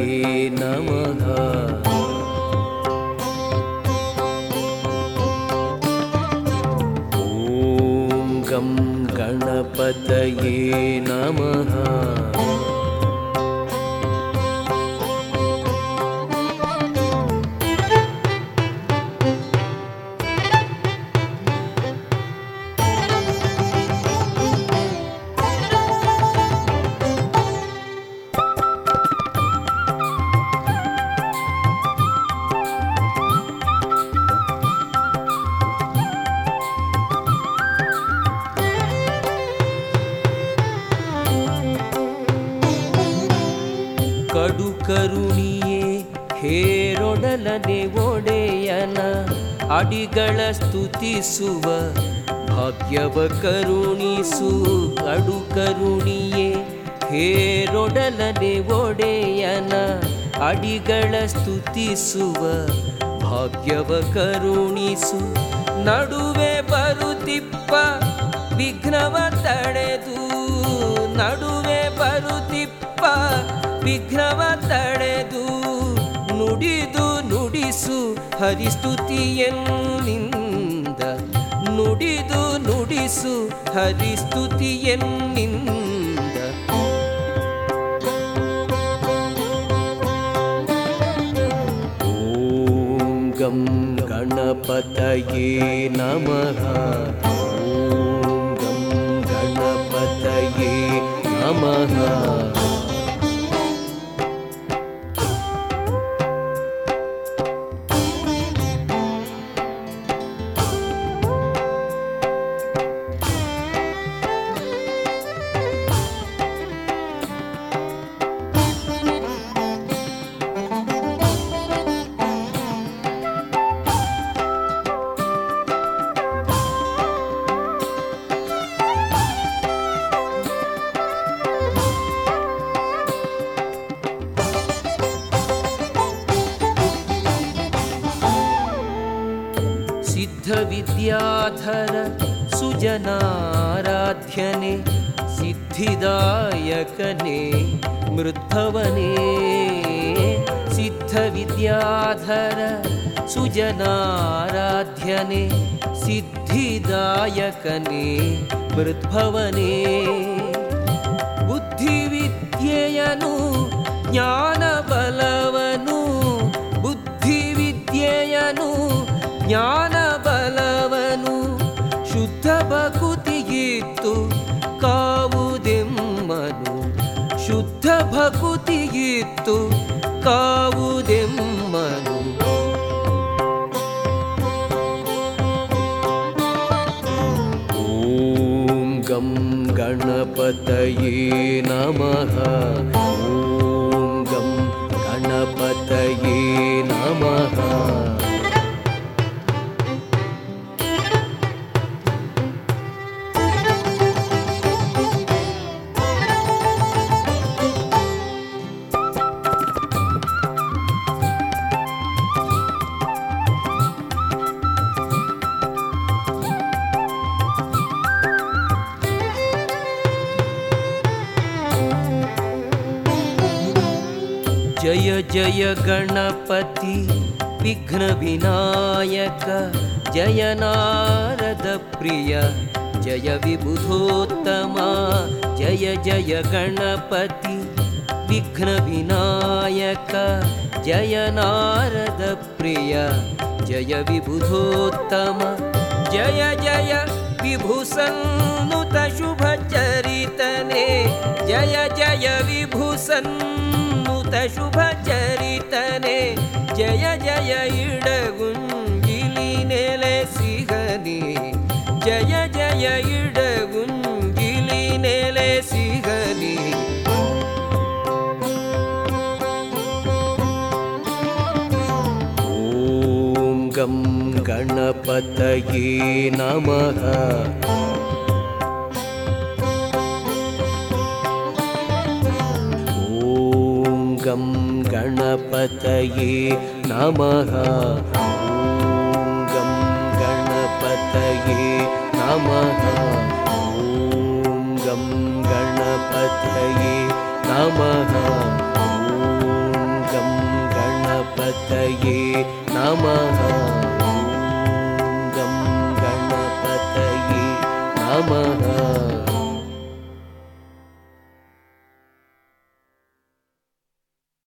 ನಮಃ. ಓಂ ಗಂ ಗಣಪತಯೇ ನಮಃ. ಕಡು ಕರುಣಿಯೇ ಹೇರೊಡಲನೆ ಒಡೆಯನ ಅಡಿಗಳ ಸ್ತುತಿಸುವ ಭಾಗ್ಯವ ಕರುಣಿಸು. ಕಡು ಕರುಣಿಯೇ ಹೇರೊಡಲನೆ ಒಡೆಯನ ಅಡಿಗಳ ಸ್ತುತಿಸುವ ಭಾಗ್ಯವ ಕರುಣಿಸು. ನಡುವೆ ಬರುತ್ತಿಪ್ಪ ವಿಘ್ನವ ತಡೆದು, ನಡುವೆ ಬರುತ್ತಿಪ್ಪ ವಿಘ್ನವ ತಡೆದು, ನುಡಿದು ನುಡಿಸು ಹರಿಸ್ತುತಿಯನ್ನಿಂದ, ನುಡಿದು ನುಡಿಸು ಹರಿಸ್ತುತಿಯನ್ನಿಂದ. ಓಂ ಗಂ ಗಣಪತಯೇ ನಮಃ. ಓಂ ಗಂ ಗಣಪತಯೇ ನಮಃ. ಸಿದ್ಧವಿದ್ಯಾಧರ ಸುಜನಾರಾಧ್ಯನೆ, ಸಿದ್ಧಿದಾಯಕನೇ ಮೃದ್ಭವನೇ. ಸಿದ್ಧವಿದ್ಯಾಧರ ಸುಜನಾರಾಧ್ಯನೆ, ಸಿದ್ಧಿದಾಯಕನೇ ಮೃದ್ಭವನೇ. ಬುದ್ಧಿವಿದ್ಯೆಯನು ಜ್ಞಾನಬಲವನು, ಬುದ್ಧಿವಿದ್ಯೆಯನು ಜ್ಞಾನಬಲವನು. ಶುದ್ಧ ಭಕುತಿಯಿತ್ತು ಕಾವುದೆಮ್ಮನು, ಶುದ್ಧ ಭಕುತಿಯಿತ್ತು ಕಾವುದೆಮ್ಮನು. ಓಂ ಗಂ ಗಣಪತಯೇ ನಮಃ. ಓಂ ಗಂ ಗಣಪತಯೇ ನಮಃ. ಜಯ ಜಯ ಗಣಪತಿ ವಿಘ್ನ ವಿನಾಯಕ, ಜಯ ನಾರದ ಪ್ರಿಯ ಜಯ ವಿಬುಧೋತ್ತಮ. ಜಯ ಜಯ ಗಣಪತಿ ವಿಘ್ನ ವಿನಾಯಕ, ಜಯ ನಾರದ ಪ್ರಿಯ ಜಯ ವಿಬುಧೋತ್ತಮ. ಜಯ ಜಯ ವಿಭೂಸನ್ನುತ ಶುಭ ಚರಿತನೆ, ಜಯ ಜಯ ವಿಭೂಸನ್ನುತ ಶುಭ ಚರಿತನೆ. ಜಯ ಜಯ ಇಡಗುಂಜಿಲಿ ನೆಲೆಸಿಗನೆ, ಜಯ ಜಯ ಇಡಗುಂಜಿಲಿ ನೆಲೆಸಿಗನೆ. ಓಂ ಗಂ ಗಣಪತಯೇ ನಮಃ. ಓಂ ಗಂ ಗಣಪತಯೇ ನಮಃ. ಓಂ ಗಂ ಗಣಪತಯೇ ನಮಃ. ಓಂ ಗಂ ಗಣಪತಯೇ ನಮಃ. ಓಂ गणपतये नमः ॐ गं गणपतये नमः।